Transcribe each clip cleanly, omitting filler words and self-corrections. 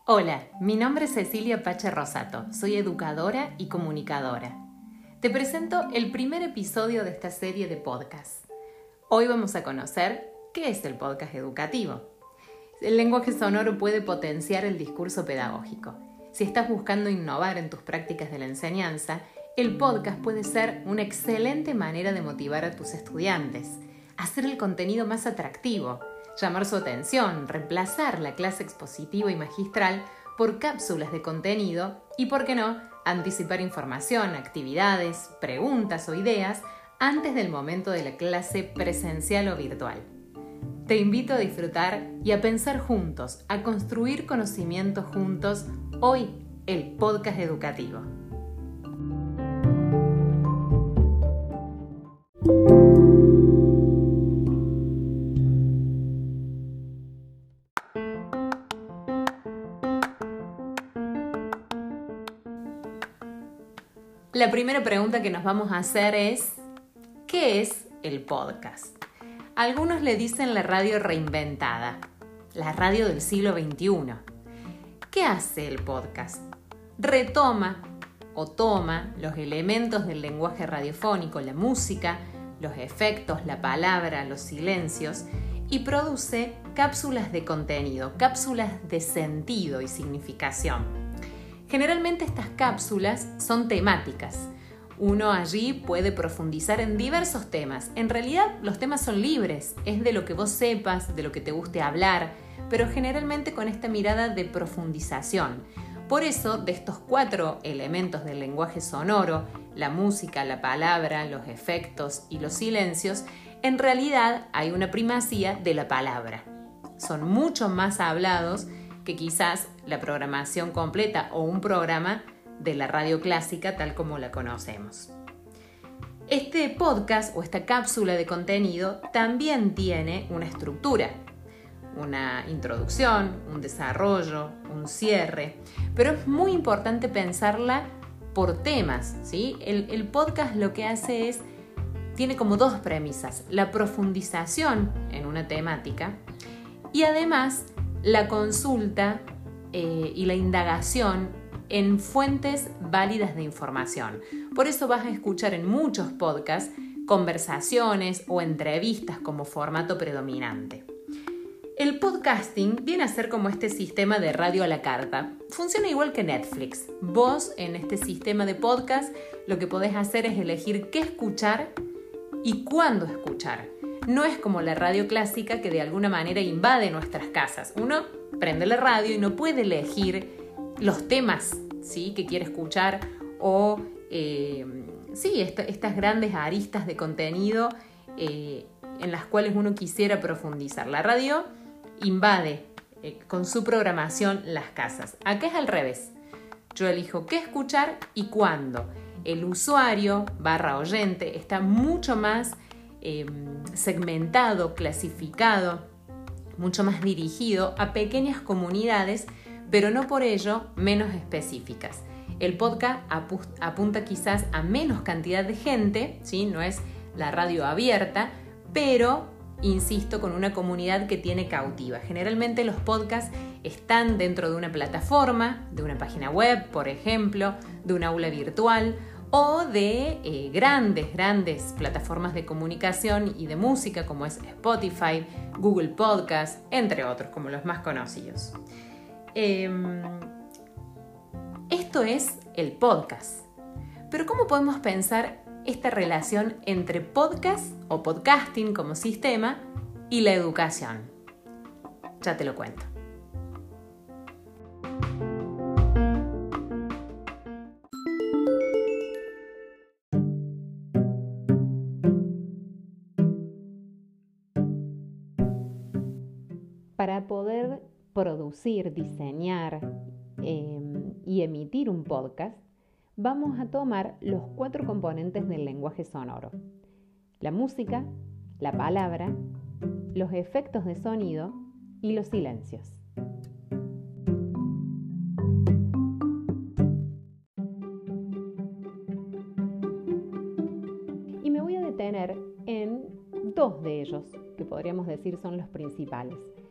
Hola, mi nombre es Cecilia Pache Rosato, soy educadora y comunicadora. Te presento el primer episodio de esta serie de podcast. Hoy vamos a conocer qué es el podcast educativo. El lenguaje sonoro puede potenciar el discurso pedagógico. Si estás buscando innovar en tus prácticas de la enseñanza, el podcast puede ser una excelente manera de motivar a tus estudiantes, hacer el contenido más atractivo, llamar su atención, reemplazar la clase expositiva y magistral por cápsulas de contenido y, por qué no, anticipar información, actividades, preguntas o ideas antes del momento de la clase presencial o virtual. Te invito a disfrutar y a pensar juntos, a construir conocimiento juntos, hoy el podcast educativo. La primera pregunta que nos vamos a hacer es, ¿qué es el podcast? Algunos le dicen la radio reinventada, la radio del siglo XXI. ¿Qué hace el podcast? Retoma o toma los elementos del lenguaje radiofónico, la música, los efectos, la palabra, los silencios y produce cápsulas de contenido, cápsulas de sentido y significación. Generalmente estas cápsulas son temáticas. Uno allí puede profundizar en diversos temas. En realidad los temas son libres, es de lo que vos sepas, de lo que te guste hablar, pero generalmente con esta mirada de profundización. Por eso, de estos 4 elementos del lenguaje sonoro, la música, la palabra, los efectos y los silencios, en realidad hay una primacía de la palabra. Son mucho más hablados que quizás la programación completa o un programa de la radio clásica tal como la conocemos. Este podcast o esta cápsula de contenido también tiene una estructura, una introducción, un desarrollo, un cierre, pero es muy importante pensarla por temas, ¿sí? El podcast lo que hace es, tiene como 2 premisas, la profundización en una temática y además la consulta y la indagación en fuentes válidas de información. Por eso vas a escuchar en muchos podcasts conversaciones o entrevistas como formato predominante. El podcasting viene a ser como este sistema de radio a la carta. Funciona igual que Netflix. Vos en este sistema de podcast lo que podés hacer es elegir qué escuchar y cuándo escuchar. No es como la radio clásica que de alguna manera invade nuestras casas. Uno prende la radio y no puede elegir los temas, ¿sí?, que quiere escuchar o estas grandes aristas de contenido en las cuales uno quisiera profundizar. La radio invade con su programación las casas. Acá es al revés. Yo elijo qué escuchar y cuándo. El usuario / oyente está mucho más segmentado, clasificado, mucho más dirigido a pequeñas comunidades, pero no por ello menos específicas. El podcast apunta quizás a menos cantidad de gente, ¿sí? No es la radio abierta, pero, insisto, con una comunidad que tiene cautiva. Generalmente los podcasts están dentro de una plataforma, de una página web, por ejemplo, de un aula virtual, o de grandes plataformas de comunicación y de música como es Spotify, Google Podcast, entre otros, como los más conocidos. Esto es el podcast. Pero ¿cómo podemos pensar esta relación entre podcast o podcasting como sistema y la educación? Ya te lo cuento. Para poder producir, diseñar y emitir un podcast, vamos a tomar los 4 componentes del lenguaje sonoro: la música, la palabra, los efectos de sonido y los silencios. Y me voy a detener en 2 de ellos, que podríamos decir son los principales.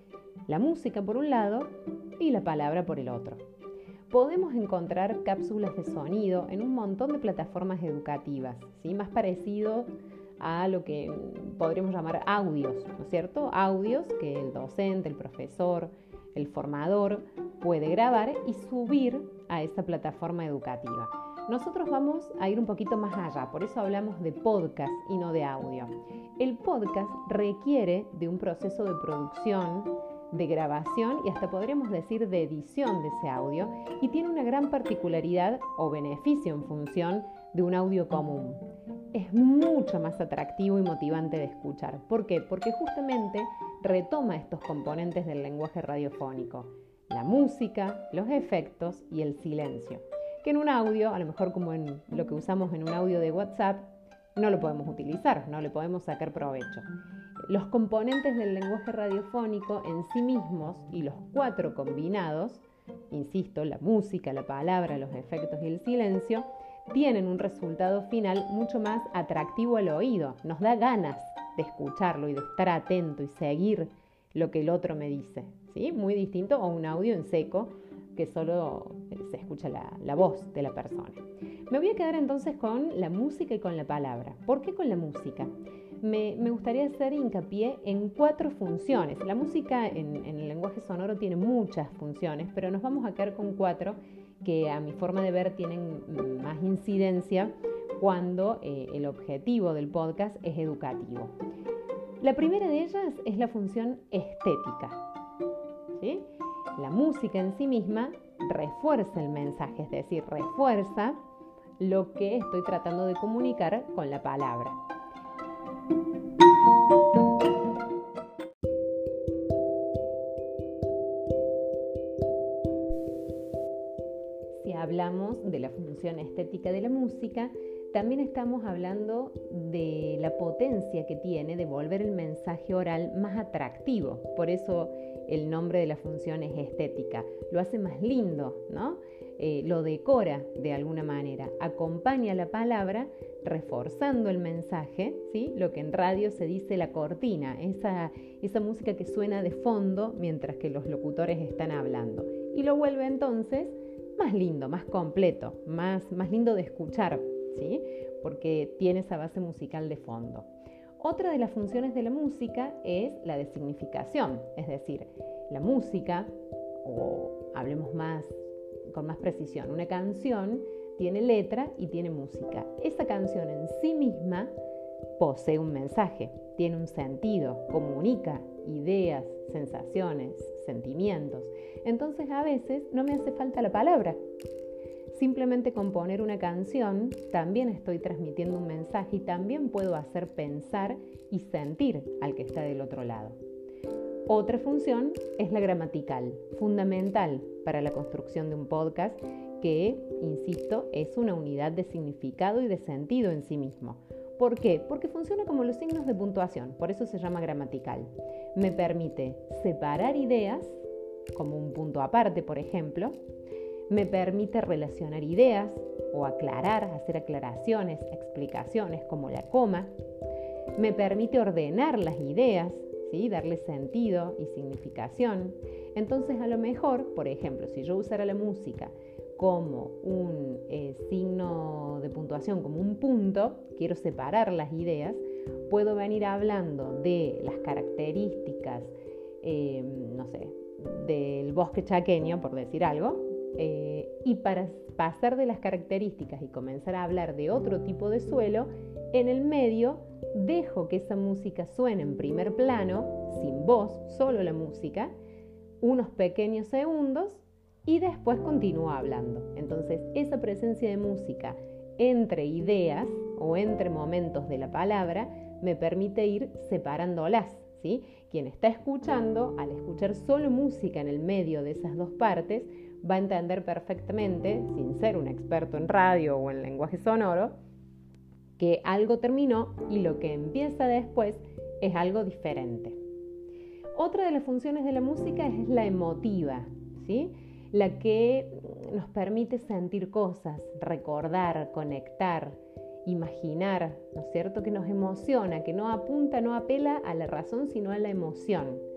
la música por un lado y la palabra por el otro. Podemos encontrar cápsulas de sonido en un montón de plataformas educativas, ¿sí? Más parecido a lo que podríamos llamar audios, ¿no es cierto? Audios que el docente, el profesor, el formador puede grabar y subir a esa plataforma educativa. Nosotros vamos a ir un poquito más allá, por eso hablamos de podcast y no de audio. El podcast requiere de un proceso de producción, de grabación y hasta podríamos decir de edición de ese audio, y tiene una gran particularidad o beneficio en función de un audio común. Es mucho más atractivo y motivante de escuchar. ¿Por qué? Porque justamente retoma estos componentes del lenguaje radiofónico: la música, los efectos y el silencio, que en un audio, a lo mejor como en lo que usamos en un audio de WhatsApp, no lo podemos utilizar, no le podemos sacar provecho. Los componentes del lenguaje radiofónico en sí mismos y los 4 combinados, insisto, la música, la palabra, los efectos y el silencio, tienen un resultado final mucho más atractivo al oído. Nos da ganas de escucharlo y de estar atento y seguir lo que el otro me dice, ¿sí? Muy distinto a un audio en seco que solo se escucha la voz de la persona. Me voy a quedar entonces con la música y con la palabra. ¿Por qué con la música? Me gustaría hacer hincapié en 4 funciones. La música en el lenguaje sonoro tiene muchas funciones, pero nos vamos a quedar con 4 que a mi forma de ver tienen más incidencia cuando el objetivo del podcast es educativo. La primera de ellas es la función estética, ¿sí? La música en sí misma refuerza el mensaje, es decir, refuerza lo que estoy tratando de comunicar con la palabra. Si hablamos de la función estética de la música, también estamos hablando de la potencia que tiene de volver el mensaje oral más atractivo. Por eso el nombre de la función es estética. Lo hace más lindo, ¿no? Lo decora de alguna manera. Acompaña la palabra reforzando el mensaje, ¿sí? Lo que en radio se dice la cortina, esa música que suena de fondo mientras que los locutores están hablando. Y lo vuelve entonces más lindo, más completo, más lindo de escuchar, ¿sí? Porque tiene esa base musical de fondo. Otra de las funciones de la música es la de significación, es decir, la música, o hablemos con más precisión, una canción tiene letra y tiene música. Esa canción en sí misma posee un mensaje, tiene un sentido, comunica ideas, sensaciones, sentimientos. Entonces a veces no me hace falta la palabra. Simplemente con poner una canción también estoy transmitiendo un mensaje y también puedo hacer pensar y sentir al que está del otro lado. Otra función es la gramatical, fundamental para la construcción de un podcast que, insisto, es una unidad de significado y de sentido en sí mismo. ¿Por qué? Porque funciona como los signos de puntuación, por eso se llama gramatical. Me permite separar ideas, como un punto aparte, por ejemplo. Me permite relacionar ideas o aclarar, hacer aclaraciones, explicaciones, como la coma. Me permite ordenar las ideas, ¿sí? Darle sentido y significación. Entonces, a lo mejor, por ejemplo, si yo usara la música como un signo de puntuación, como un punto, quiero separar las ideas, puedo venir hablando de las características, del bosque chaqueño, por decir algo, y para pasar de las características y comenzar a hablar de otro tipo de suelo, en el medio dejo que esa música suene en primer plano, sin voz, solo la música, unos pequeños segundos, y después continúo hablando. Entonces, esa presencia de música entre ideas o entre momentos de la palabra me permite ir separándolas, ¿sí? Quien está escuchando, al escuchar solo música en el medio de esas dos partes, va a entender perfectamente, sin ser un experto en radio o en lenguaje sonoro, que algo terminó y lo que empieza después es algo diferente. Otra de las funciones de la música es la emotiva, ¿sí? La que nos permite sentir cosas, recordar, conectar, imaginar, ¿no es cierto? Que nos emociona, que no apunta, no apela a la razón, sino a la emoción.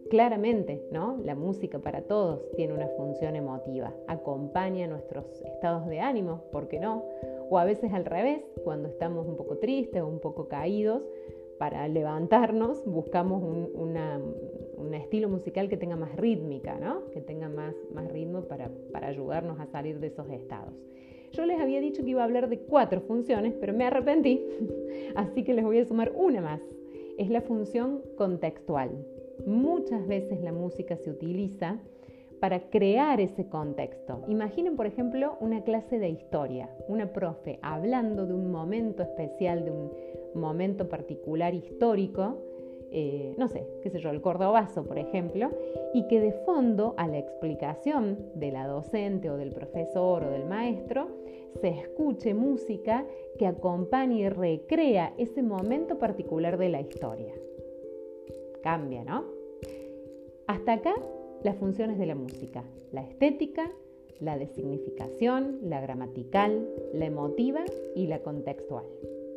Claramente, ¿no? La música para todos tiene una función emotiva, acompaña nuestros estados de ánimo, ¿por qué no? O a veces al revés, cuando estamos un poco tristes o un poco caídos, para levantarnos buscamos un estilo musical que tenga más rítmica, ¿no? Que tenga más ritmo para ayudarnos a salir de esos estados. Yo les había dicho que iba a hablar de 4 funciones, pero me arrepentí, así que les voy a sumar una más. Es la función contextual. Muchas veces la música se utiliza para crear ese contexto. Imaginen, por ejemplo, una clase de historia, una profe hablando de un momento especial, de un momento particular histórico, no sé, qué sé yo, el Cordobazo, por ejemplo, y que de fondo a la explicación de la docente o del profesor o del maestro se escuche música que acompañe y recrea ese momento particular de la historia. Cambia, ¿no? Hasta acá las funciones de la música: la estética, la de significación, la gramatical, la emotiva y la contextual.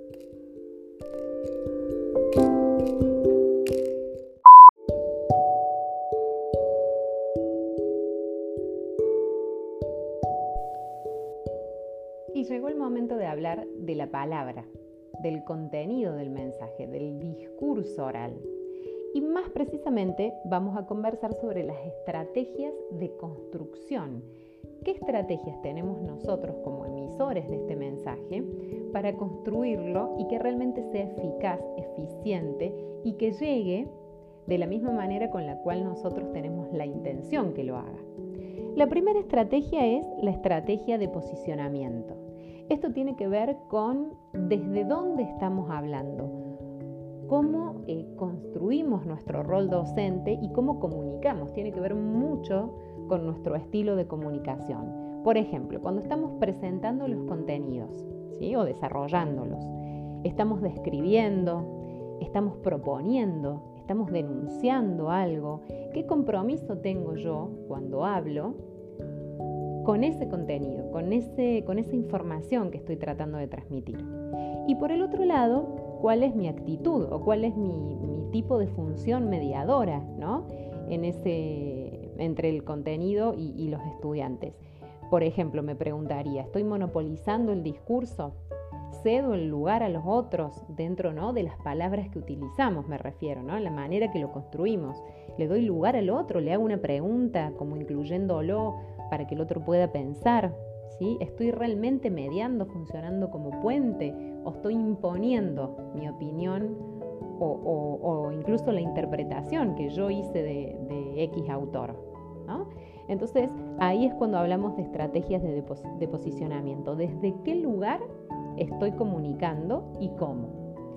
Y llegó el momento de hablar de la palabra, del contenido del mensaje, del discurso oral. Y más precisamente vamos a conversar sobre las estrategias de construcción. ¿Qué estrategias tenemos nosotros como emisores de este mensaje para construirlo y que realmente sea eficaz, eficiente y que llegue de la misma manera con la cual nosotros tenemos la intención que lo haga? La primera estrategia es la estrategia de posicionamiento. Esto tiene que ver con desde dónde estamos hablando, cómo construimos nuestro rol docente y cómo comunicamos. Tiene que ver mucho con nuestro estilo de comunicación. Por ejemplo, cuando estamos presentando los contenidos, ¿sí? O desarrollándolos, estamos describiendo, estamos proponiendo, estamos denunciando algo. ¿Qué compromiso tengo yo cuando hablo con ese contenido, con esa información que estoy tratando de transmitir? Y por el otro lado, ¿cuál es mi actitud o cuál es mi tipo de función mediadora, ¿no? Entre el contenido y los estudiantes? Por ejemplo, me preguntaría, ¿estoy monopolizando el discurso? ¿Cedo el lugar a los otros dentro, ¿no?, de las palabras que utilizamos, me refiero, ¿no?, la manera que lo construimos? ¿Le doy lugar al otro? ¿Le hago una pregunta como incluyéndolo para que el otro pueda pensar? ¿Sí? ¿Estoy realmente mediando, funcionando como puente? ¿O estoy imponiendo mi opinión o incluso la interpretación que yo hice de X autor, ¿no? Entonces, ahí es cuando hablamos de estrategias de posicionamiento. ¿Desde qué lugar estoy comunicando y cómo?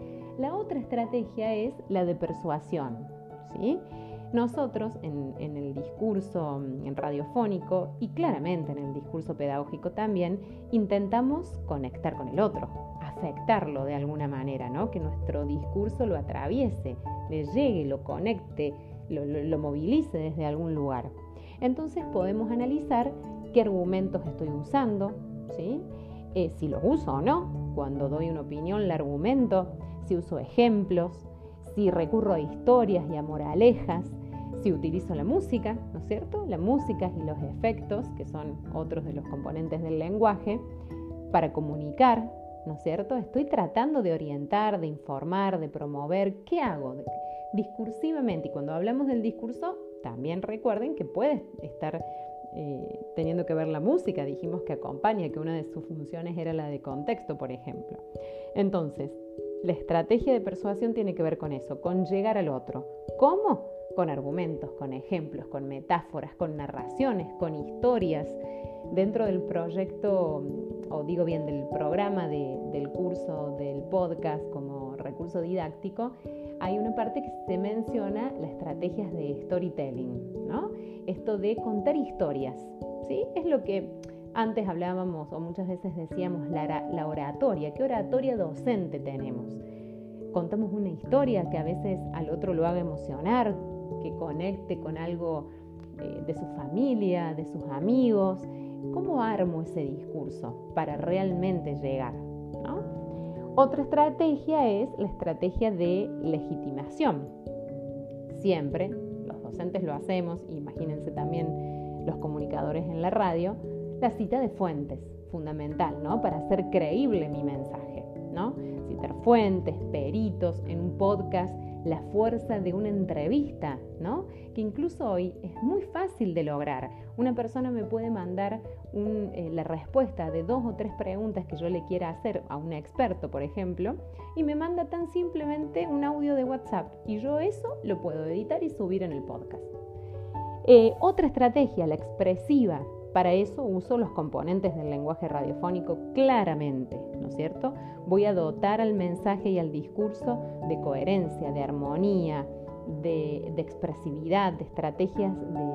La otra estrategia es la de persuasión, ¿sí? Nosotros en el discurso radiofónico y claramente en el discurso pedagógico también intentamos conectar con el otro, afectarlo de alguna manera, ¿no? Que nuestro discurso lo atraviese, le llegue, lo conecte, lo movilice desde algún lugar. Entonces podemos analizar qué argumentos estoy usando, ¿sí? Si los uso o no, cuando doy una opinión la argumento, si uso ejemplos, si recurro a historias y a moralejas, si utilizo la música, ¿no es cierto? La música y los efectos, que son otros de los componentes del lenguaje, para comunicar, ¿no es cierto? Estoy tratando de orientar, de informar, de promover. ¿Qué hago? Discursivamente. Y cuando hablamos del discurso, también recuerden que puede estar teniendo que ver la música. Dijimos que acompaña, que una de sus funciones era la de contexto, por ejemplo. Entonces, la estrategia de persuasión tiene que ver con eso, con llegar al otro. ¿Cómo? Con argumentos, con ejemplos, con metáforas, con narraciones, con historias. Dentro del proyecto, o digo bien, del programa del curso del podcast como recurso didáctico, hay una parte que se menciona las estrategias de storytelling, ¿no? Esto de contar historias, ¿sí? Es lo que antes hablábamos o muchas veces decíamos la oratoria. ¿Qué oratoria docente tenemos? Contamos una historia que a veces al otro lo haga emocionar, que conecte con algo de su familia, de sus amigos. ¿Cómo armo ese discurso para realmente llegar, ¿no? Otra estrategia es la estrategia de legitimación. Siempre los docentes lo hacemos, imagínense también los comunicadores en la radio, la cita de fuentes, fundamental, ¿no? Para hacer creíble mi mensaje, ¿no? Citar fuentes, peritos, en un podcast, la fuerza de una entrevista, ¿no? Que incluso hoy es muy fácil de lograr. Una persona me puede mandar la respuesta de 2 o 3 preguntas que yo le quiera hacer a un experto, por ejemplo, y me manda tan simplemente un audio de WhatsApp, y yo eso lo puedo editar y subir en el podcast. Otra estrategia, la expresiva. Para eso uso los componentes del lenguaje radiofónico claramente, ¿no es cierto? Voy a dotar al mensaje y al discurso de coherencia, de armonía, de expresividad, de estrategias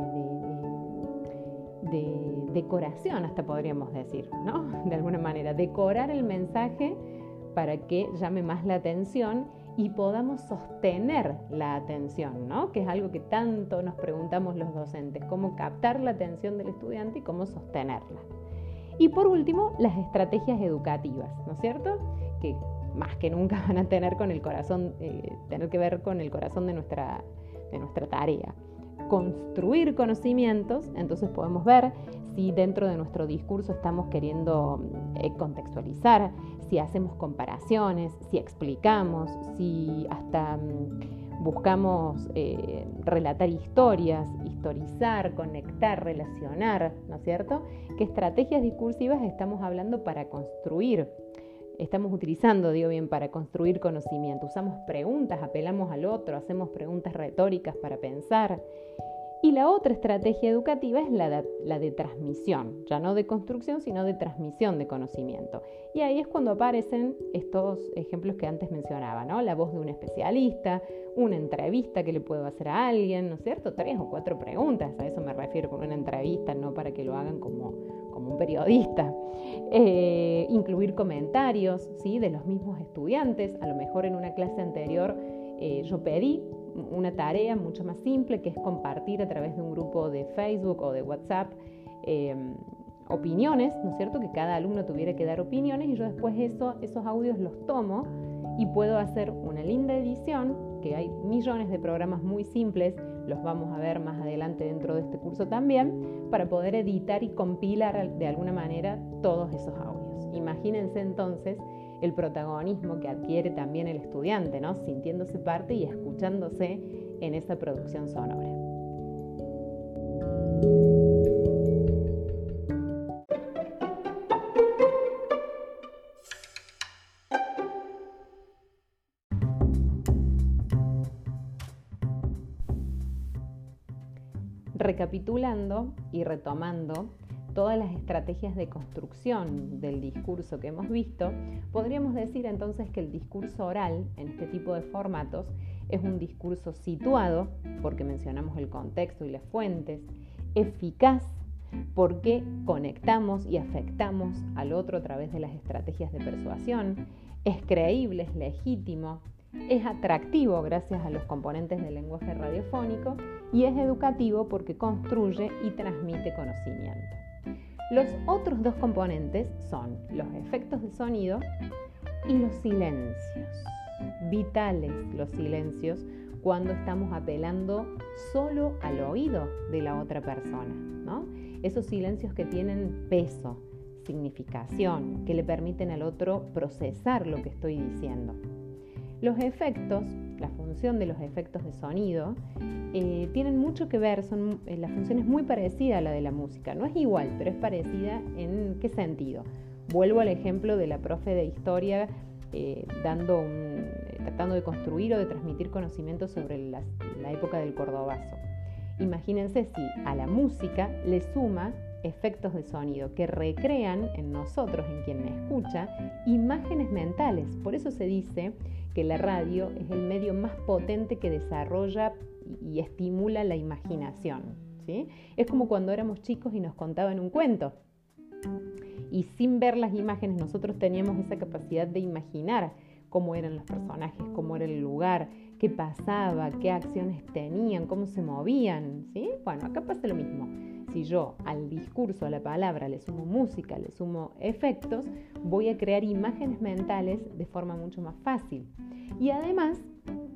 de decoración, hasta podríamos decir, ¿no? De alguna manera, decorar el mensaje para que llame más la atención y podamos sostener la atención, ¿no? Que es algo que tanto nos preguntamos los docentes, cómo captar la atención del estudiante y cómo sostenerla. Y por último, las estrategias educativas, ¿no es cierto? Que más que nunca van a tener con el corazón, tener que ver con el corazón de nuestra tarea. Construir conocimientos, entonces podemos ver si dentro de nuestro discurso estamos queriendo contextualizar, si hacemos comparaciones, si explicamos, si hasta buscamos relatar historias, historizar, conectar, relacionar, ¿no es cierto? ¿Qué estrategias discursivas estamos hablando para construir? Estamos utilizando, para construir conocimiento. Usamos preguntas, apelamos al otro, hacemos preguntas retóricas para pensar. Y la otra estrategia educativa es la de transmisión, ya no de construcción, sino de transmisión de conocimiento. Y ahí es cuando aparecen estos ejemplos que antes mencionaba, ¿no? La voz de un especialista, una entrevista que le puedo hacer a alguien, ¿no es cierto? 3 o 4 preguntas, a eso me refiero con una entrevista, no para que lo hagan como un periodista. Incluir comentarios, ¿sí? De los mismos estudiantes. A lo mejor en una clase anterior yo pedí una tarea mucho más simple, que es compartir a través de un grupo de Facebook o de WhatsApp opiniones, ¿no es cierto? Que cada alumno tuviera que dar opiniones, y yo después esos audios los tomo y puedo hacer una linda edición, que hay millones de programas muy simples, los vamos a ver más adelante dentro de este curso también, para poder editar y compilar de alguna manera todos esos audios. Imagínense entonces el protagonismo que adquiere también el estudiante, ¿no? Sintiéndose parte y escuchándose en esa producción sonora. Recapitulando y retomando todas las estrategias de construcción del discurso que hemos visto, podríamos decir entonces que el discurso oral en este tipo de formatos es un discurso situado, porque mencionamos el contexto y las fuentes, eficaz, porque conectamos y afectamos al otro a través de las estrategias de persuasión, es creíble, es legítimo, es atractivo gracias a los componentes del lenguaje radiofónico y es educativo porque construye y transmite conocimiento. Los otros 2 componentes son los efectos de sonido y los silencios. Vitales los silencios cuando estamos apelando solo al oído de la otra persona, ¿no? Esos silencios que tienen peso, significación, que le permiten al otro procesar lo que estoy diciendo. Los efectos, la función de los efectos de sonido, tienen mucho que ver, la función es muy parecida a la de la música. No es igual, pero es parecida en qué sentido. Vuelvo al ejemplo de la profe de historia tratando de construir o de transmitir conocimiento sobre la época del Cordobazo. Imagínense si a la música le suma efectos de sonido que recrean en nosotros, en quien me escucha, imágenes mentales. Por eso se dice que la radio es el medio más potente que desarrolla y estimula la imaginación, ¿sí? Es como cuando éramos chicos y nos contaban un cuento. Y sin ver las imágenes nosotros teníamos esa capacidad de imaginar cómo eran los personajes, cómo era el lugar, qué pasaba, qué acciones tenían, cómo se movían, ¿sí? Bueno, acá pasa lo mismo. Si yo al discurso, a la palabra, le sumo música, le sumo efectos, voy a crear imágenes mentales de forma mucho más fácil. Y además,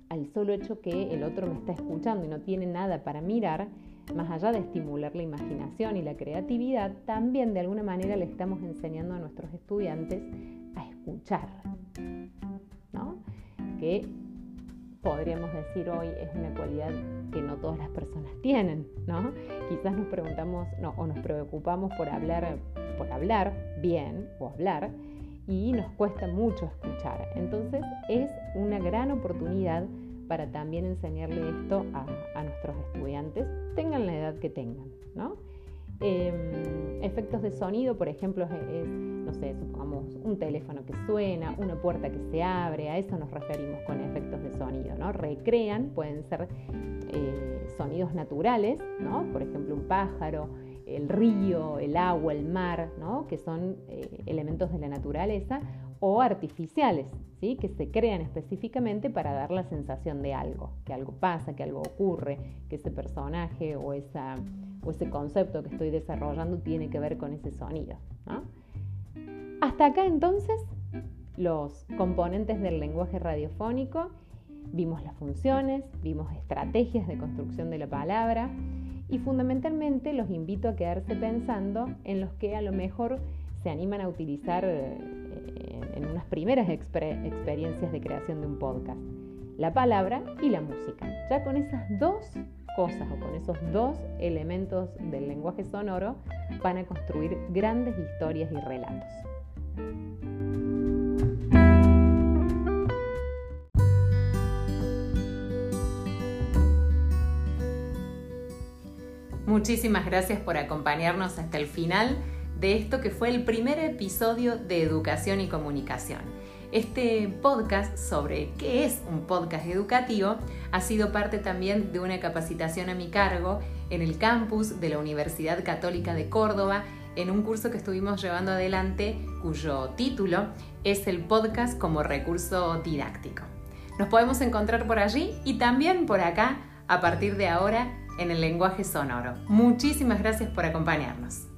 al solo hecho que el otro me está escuchando y no tiene nada para mirar, más allá de estimular la imaginación y la creatividad, también de alguna manera le estamos enseñando a nuestros estudiantes a escuchar, ¿no? Que podríamos decir hoy es una cualidad que no todas las personas tienen, ¿no? Quizás nos preguntamos o nos preocupamos por hablar bien o hablar y nos cuesta mucho escuchar. Entonces es una gran oportunidad para también enseñarle esto a nuestros estudiantes, tengan la edad que tengan, ¿no? Efectos de sonido, por ejemplo, no sé, supongamos un teléfono que suena, una puerta que se abre, a eso nos referimos con efectos de sonido, ¿no? Recrean, pueden ser sonidos naturales, ¿no? Por ejemplo, un pájaro, el río, el agua, el mar, ¿no? Que son elementos de la naturaleza, o artificiales, ¿sí? Que se crean específicamente para dar la sensación de algo, que algo pasa, que algo ocurre, que ese personaje o ese concepto que estoy desarrollando tiene que ver con ese sonido, ¿no? Hasta acá entonces los componentes del lenguaje radiofónico, vimos las funciones, vimos estrategias de construcción de la palabra y fundamentalmente los invito a quedarse pensando en los que a lo mejor se animan a utilizar en unas primeras experiencias de creación de un podcast, la palabra y la música. Ya con esas dos cosas o con esos dos elementos del lenguaje sonoro van a construir grandes historias y relatos. Muchísimas gracias por acompañarnos hasta el final de esto que fue el primer episodio de Educación y Comunicación. Este podcast sobre qué es un podcast educativo ha sido parte también de una capacitación a mi cargo en el campus de la Universidad Católica de Córdoba, en un curso que estuvimos llevando adelante cuyo título es el podcast como recurso didáctico. Nos podemos encontrar por allí y también por acá a partir de ahora en el lenguaje sonoro. Muchísimas gracias por acompañarnos.